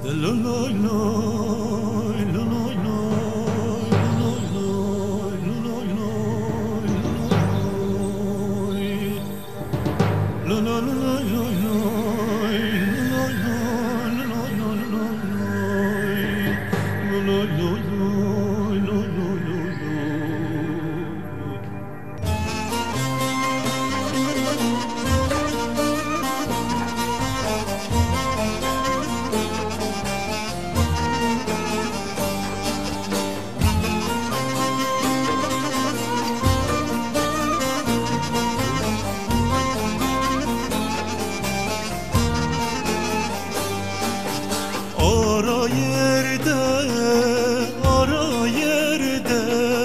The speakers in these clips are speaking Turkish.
Ara yerde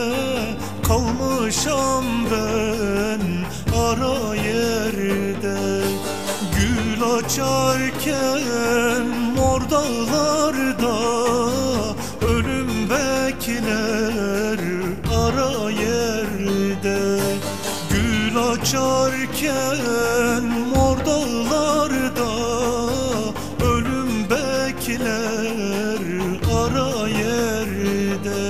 kalmışam ben, ara yerde. Gül açarken mor dağlarda ölüm bekler, ara yerde. Gül açarken mor dağlarda ölüm bekler, ara yerde.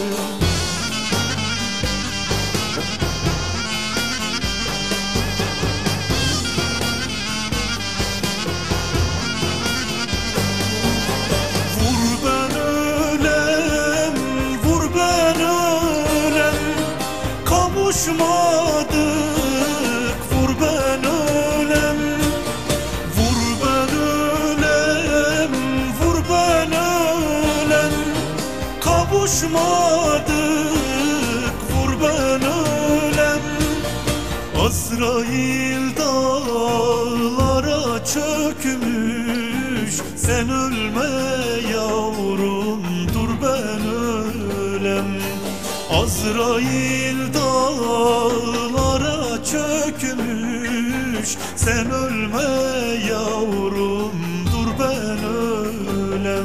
Vur ben ölem, vur ben ölem, kavuşmadık. Vur ben ölem, vur ben ölem, vur ben ölem, kavuşmadık. Vur ben ölem. Azrail dağlara çökmüş, sen ölme yavrum, dur ben ölem. Azrail dağlara çökmüş, sen ölme yavrum, dur ben ölem.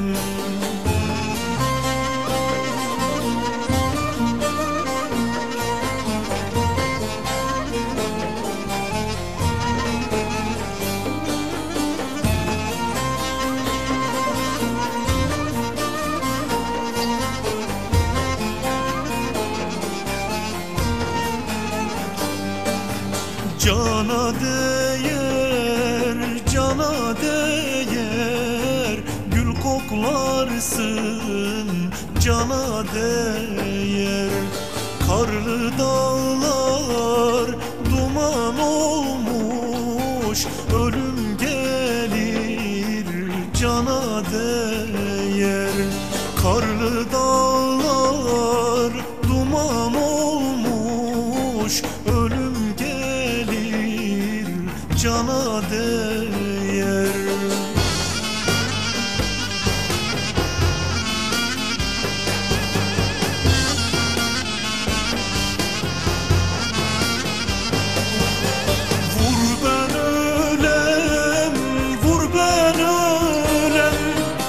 Cana değer, cana değer, gül koklarsın, cana değer. Karlı dağlar duman olmuş, ölüm gelir, cana değer. Karlı dağlar duman olmuş, ölüm cana değer. Vur ben ölem, vur ben ölem,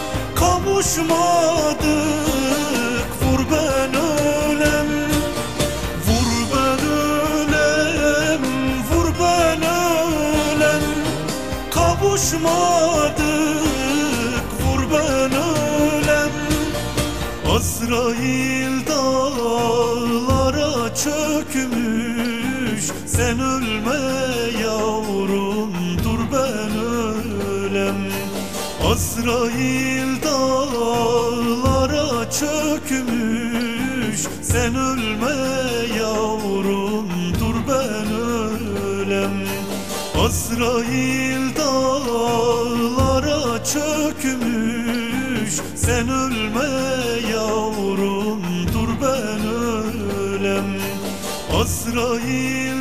kavuşmadık. Vur ben ölem, vur ben ölem, vur ben ölem, kavuşmadık. Vur ben ölem. Azrail dağlara çökmüş, sen ölme yavrum, dur ben ölem. Azrail dağlara çökmüş, sen ölme yavrum, dur ben ölem. Azrail dağlara çökmüş, sen ölme yavrum, dur ben ölem. Azrail